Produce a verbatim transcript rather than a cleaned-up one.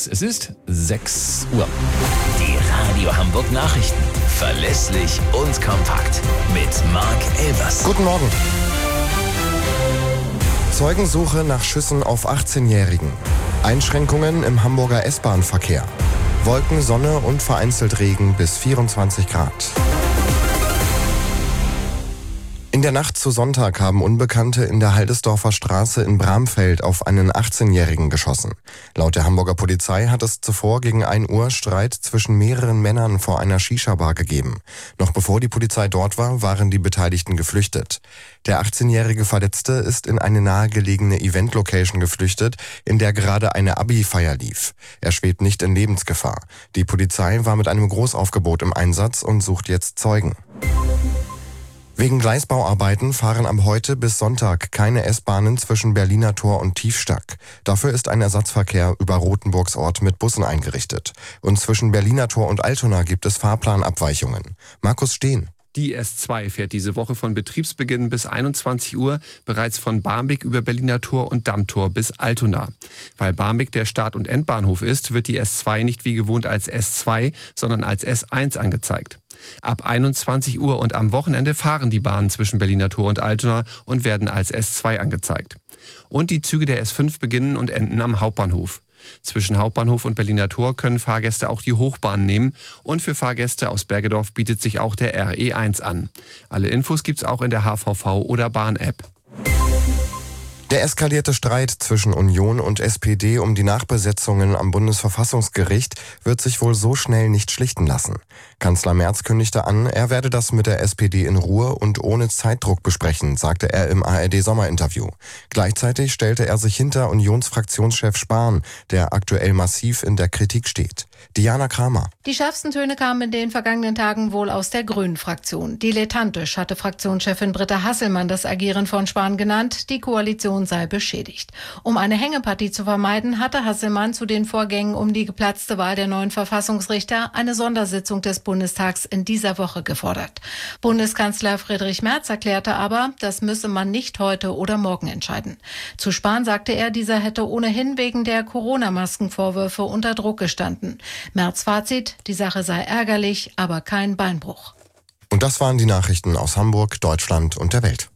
Neues. Es ist sechs Uhr. Die Radio Hamburg Nachrichten. Verlässlich und kompakt. Mit Marc Elvers. Guten Morgen. Zeugensuche nach Schüssen auf achtzehnjährigen. Einschränkungen im Hamburger S-Bahn-Verkehr. Wolken, Sonne und vereinzelt Regen bis vierundzwanzig Grad. In der Nacht zu Sonntag haben Unbekannte in der Haldesdorfer Straße in Bramfeld auf einen achtzehnjährigen geschossen. Laut der Hamburger Polizei hat es zuvor gegen ein Uhr Streit zwischen mehreren Männern vor einer Shisha-Bar gegeben. Noch bevor die Polizei dort war, waren die Beteiligten geflüchtet. Der achtzehnjährige Verletzte ist in eine nahegelegene Event-Location geflüchtet, in der gerade eine Abi-Feier lief. Er schwebt nicht in Lebensgefahr. Die Polizei war mit einem Großaufgebot im Einsatz und sucht jetzt Zeugen. Wegen Gleisbauarbeiten fahren ab heute bis Sonntag keine S-Bahnen zwischen Berliner Tor und Tiefstack. Dafür ist ein Ersatzverkehr über Rothenburgs Ort mit Bussen eingerichtet. Und zwischen Berliner Tor und Altona gibt es Fahrplanabweichungen. Markus Steen. Die S zwei fährt diese Woche von Betriebsbeginn bis einundzwanzig Uhr bereits von Barmbek über Berliner Tor und Dammtor bis Altona. Weil Barmbek der Start- und Endbahnhof ist, wird die S zwei nicht wie gewohnt als S zwei, sondern als S eins angezeigt. Ab einundzwanzig Uhr und am Wochenende fahren die Bahnen zwischen Berliner Tor und Altona und werden als S zwei angezeigt. Und die Züge der S fünf beginnen und enden am Hauptbahnhof. Zwischen Hauptbahnhof und Berliner Tor können Fahrgäste auch die Hochbahn nehmen und für Fahrgäste aus Bergedorf bietet sich auch der R E eins an. Alle Infos gibt's auch in der H V V oder Bahn-App. Der eskalierte Streit zwischen Union und S P D um die Nachbesetzungen am Bundesverfassungsgericht wird sich wohl so schnell nicht schlichten lassen. Kanzler Merz kündigte an, er werde das mit der S P D in Ruhe und ohne Zeitdruck besprechen, sagte er im A R D-Sommerinterview. Gleichzeitig stellte er sich hinter Unionsfraktionschef Spahn, der aktuell massiv in der Kritik steht. Diana Kramer. Die schärfsten Töne kamen in den vergangenen Tagen wohl aus der Grünen-Fraktion. Dilettantisch hatte Fraktionschefin Britta Hasselmann das Agieren von Spahn genannt. Die Koalition sei beschädigt. Um eine Hängepartie zu vermeiden, hatte Hasselmann zu den Vorgängen um die geplatzte Wahl der neuen Verfassungsrichter eine Sondersitzung des Bundestags in dieser Woche gefordert. Bundeskanzler Friedrich Merz erklärte aber, das müsse man nicht heute oder morgen entscheiden. Zu Spahn sagte er, dieser hätte ohnehin wegen der Corona-Maskenvorwürfe unter Druck gestanden. Merz Fazit, die Sache sei ärgerlich, aber kein Beinbruch. Und das waren die Nachrichten aus Hamburg, Deutschland und der Welt.